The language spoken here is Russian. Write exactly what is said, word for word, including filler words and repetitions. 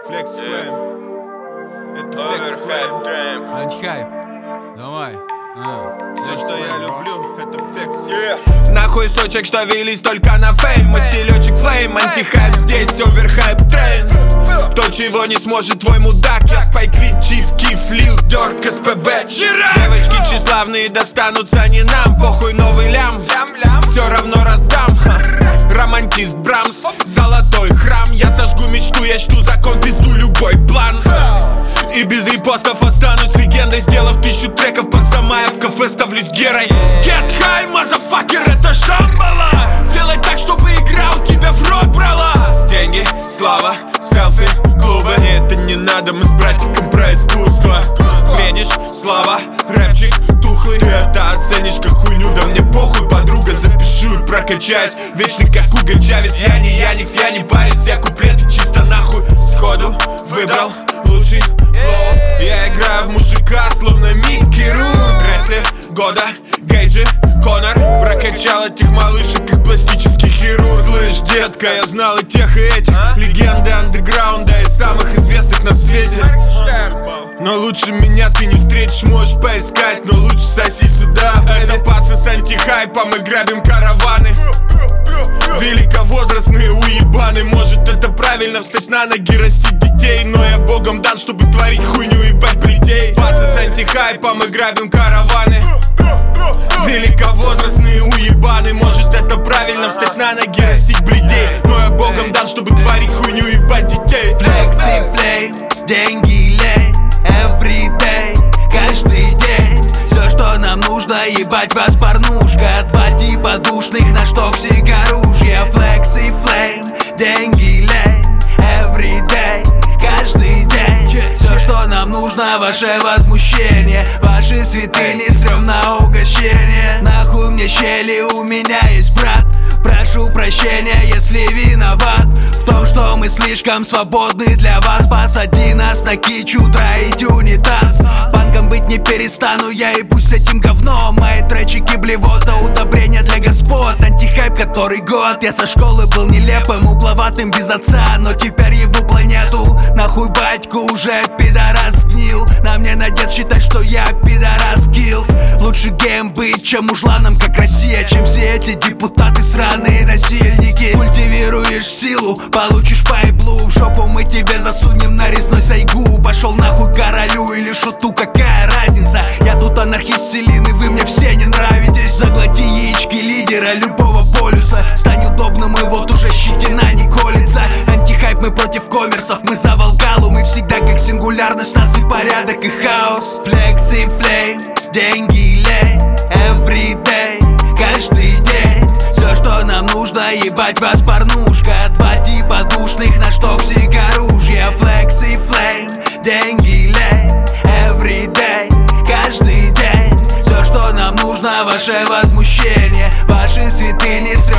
Flex Flame. Это Flex Flame. Антихайп. Давай. А, Все, что я люблю, это Flex. Yeah. Нахуй сочек, что велись только на фейм. Мой стилечек флейм, антихайп здесь, оверхайп трейн. То, чего не сможет твой мудак. Я Спайк Ли, Чиф, Киф, Лил, Дорк, СПБ. Девочки тщеславные достанутся не нам. Похуй новый лям, все равно раздам. Романтист Брамс, золотой храм. Я сожгу мечту, я чту закон, пизду любой план. И без репостов останусь легендой, сделав тысячу треков под Самая. В кафе ставлюсь герой. Get high, мазафакер, это Шамбала. Сделай так, чтобы игра у тебя в рот брала. Деньги, слава, селфи, клубы. Мне это не надо, мы с братиком про искусство. Медишь, слава, рэпчик, тухлый. Ты это оценишь как хуйню, да мне похуй, подруга. Запишу и прокачаюсь, вечный как Уго Чавес. Я не Яникс, я не парюсь, я куплеты чисто нахуй. Сходу выбрал лучший флоу. Я играю в мужика, словно Микки Рурк. Гресли, Года, Гейджи, Конор. Прокачал этих малышек, как пластический хирург. Слышь, детка, я знал и тех, и этих. Легенды андерграунда и самых известных на свете. Но лучше меня ты не встретишь, можешь поискать. Но лучше соси сюда. Это пацы с антихайпом, мы грабим караваны. Великовозрастные уебаны. Может это правильно, встать на ноги, растить детей. Но я богом дан, чтобы творить хуйню, ебать бредей. Пацы с антихайпом, мы грабим караваны. Великовозрастные уебаны. Может это правильно, встать на ноги, растить бредей. Но я богом дан, чтобы творить хуйню, ебать детей. Флекси флейм, деньги лей, everyday, каждый день. Все, что нам нужно, ебать вас порнушка. Два типа душных, наш токсик оружие. Флекси флейм, деньги лей, everyday, каждый день. Все, что нам нужно, ваше возмущение. Ваши святыни, стрёмно угощение. Нахуй мне щели, у меня есть брат. Прошу прощения, если виноват в том, что мы слишком свободны для вас. Посади нас на кичу, троить унитаз. Панком быть не перестану я, и пусть с этим говном. Мои тречики блевота, удобрения для господ. Антихайп который год, я со школы был нелепым, угловатым без отца. Но теперь ебу планету, нахуй батьку уже пидорас сгнил. На мне надет считать, что я пидорас килл. Лучше гейм быть, чем мужланом, как Россия. Чем все эти депутаты сраные насильники. Культивируешь силу, получишь пайблу. В жопу мы тебе засунем нарезной сайгу. Пошел нахуй королю или шуту, какая разница? Я тут анархист Селин, и вы мне все не нравитесь. Заглоти яички лидера любого полюса. Стань удобным, и вот уже щетина не колется. Антихайп, мы против коммерсов, мы за Волгалу. Мы всегда как сингулярность, нас и порядок, и хаос. Флекси флейм, деньги лей, everyday, каждый день. Все, что нам нужно, ебать вас порнушка. Два типа душных, наш токсик оружие. Флекси флейм, деньги лей, everyday, каждый день. Все, что нам нужно, ваше возмущение. Ваши святыни,